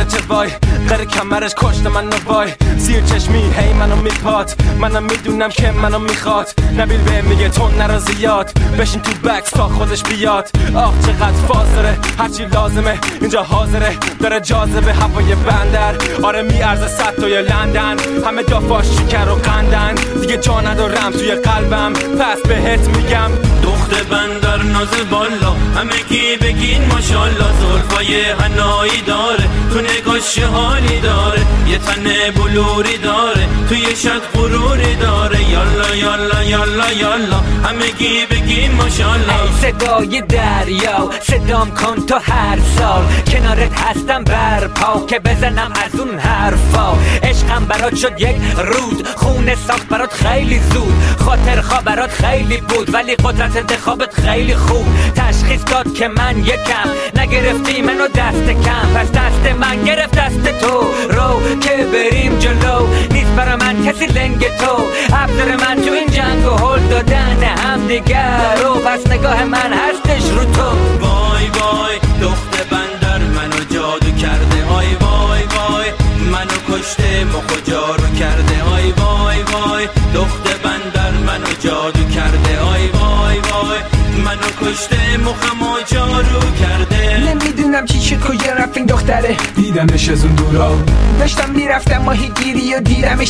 داره چه وای قره کمرش کشت من وای زیر چشمی هی منو میپات منم میدونم که منو میخواد نبیل به میگه تو نرا زیاد بشین تو بکس تا خودش بیاد آخ چقدر فاز داره هرچی لازمه اینجا حاضره داره جاذبه هوای بندر آره میارزه 100 تا لندن همه دافاش شکر و قندن دیگه جا ندارم توی قلبم پس بهت میگم دخت بندر نازل بالا همگی بگین ماشالله زلفای حنایی داره تو نگاش حالی داره یه تن بلوری داره توی شد غروری داره یالا یالا یالا یالا همگی بگین ماشالله ای صدای دریا صدام کن تو هر سال کنارت هستم برپا که بزنم از اون حرفا عشقم برات شد یک رود خونه ساخت برات خیلی زود خاطر خواب برات خیلی بود ولی قدرت انتخابت خیلی خوب تشخیص داد که من یکم نگرفتی منو دست کم پس دست من گرفت دست تو رو که بریم جلو نیست برا من کسی لنگ تو ابزار من تو این جنگ و هل دادن هم دیگر رو پس نگاه من هستش رو تو وای وای دخت بندر منو جادو کرده آی وای وای منو کشته مخ جارو کرده آی وای وای دخت بندر منو جادو کرده آی وای وای منو کشته مخمو جارو کرده نمیدونم چه کجا رفت این دختره دیدمش از اون دورا داشتم میرفتم ماهی گیری و دیدمش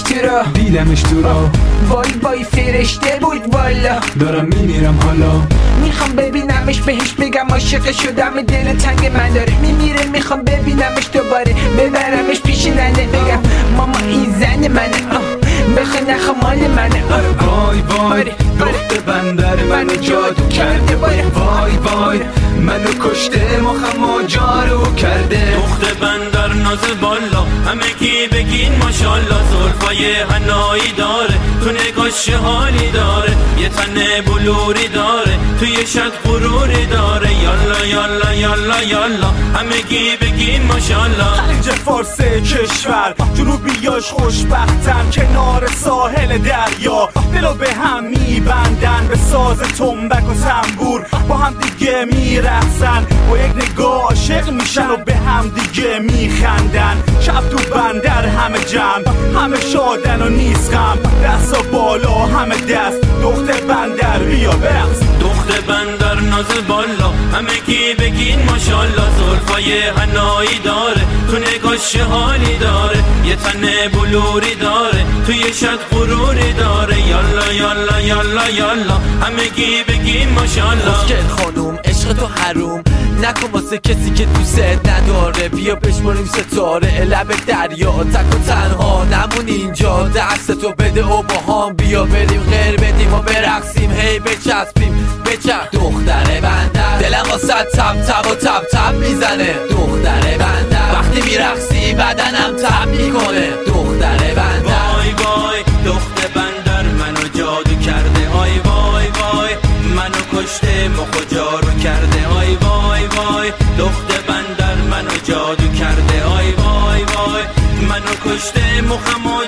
تو را وای وای فرشته بود والا دارم میمیرم حالا میخوام ببینمش بهش بگم عاشق شدم دل تنگ من داره میمیره میخوام ببینمش دوباره ببرمش پیش ننه بگم ماما این زن منه بخواه نخواه مال منه وای وای دخت بندر منو جادو کرده وای وای منو کشته مخمو جارو کرده دخت بندر نازل بالا همگی بگین ماشالله زلفای حنایی داره تو نگاش حالی داره یه تن بلوری داره توی شد غروری داره یالا یالا یالا یالا همگی بگین ماشالله خلیج فارس کشور جنوبیاش خوشبختن کنار ساحل دریا دلو به هم میبندن به ساز تنبک و تنبور با هم دیگه میرقصن با یک نگاه عاشق میشن و به هم دیگه میخندن شب تو بندر همه جمع همه شادن و نیست غم دستا بالا همه دست دخت بندر بیا برقص دخت بندر نازل بالا همگی بگین ماشالله زلفای حنایی داره تو نگاش حالی داره یه تن بلوری داره توی شد غروری داره یالا یالا یالا یالا همگی بگین ماشالله خوشگل خانوم عشق تو حروم نکن واسه کسی که دوست نداره بیا بشماریم ستاره لب دریا تک و تنها نمون اینجا دست تو بده و با هم بیا بریم غیر بدیم و برقصیم هی بچسبیم بچرخ دختر بندر دلم واسه تب تب و تب تب میزنه دختر بندر وقتی میرقصی بدنم تب میکنه دختر بندر وای وای دخت بندر منو جادو کرده آی وای وای منو کشته مخ جارو کرده آی وای وای دخت بندر منو جادو کرده آی وای وای منو کشته مخمو